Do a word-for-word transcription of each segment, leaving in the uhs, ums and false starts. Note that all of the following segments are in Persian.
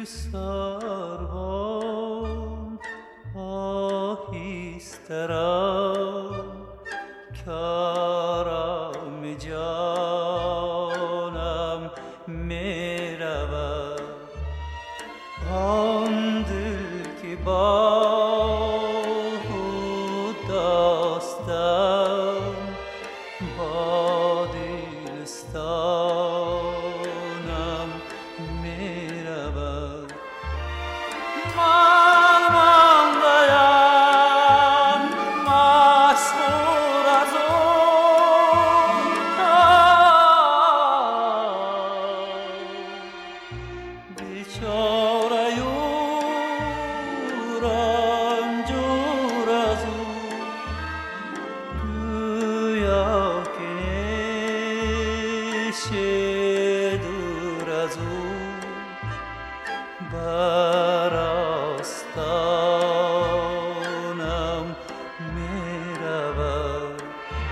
سربان آهسته رو کارم جانم می رود آن دل که با خود داشتم با دلستانم می رود من مانده‌ام مسحور از اون بیچاره و رنجور از او گویا که نیست دور از او بر آستانم می رود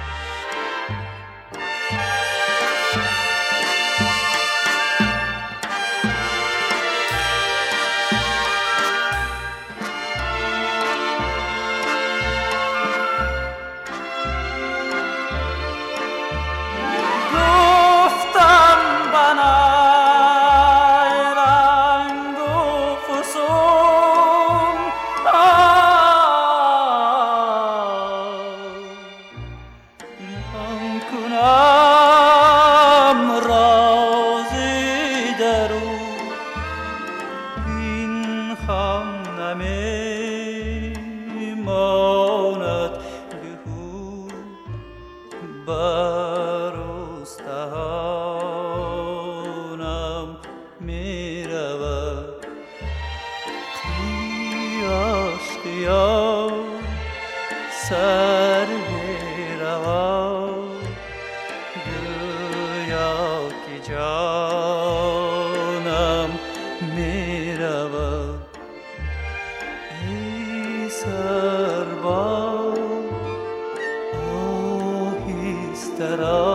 گفتم بنای رنگ و فسون نهان کنم رازی در او این هم نمی ماند بهو بر استخوانم می رود قیاس قیاس سر می رود گویا که جانم می رود ای سرباز آهسته رو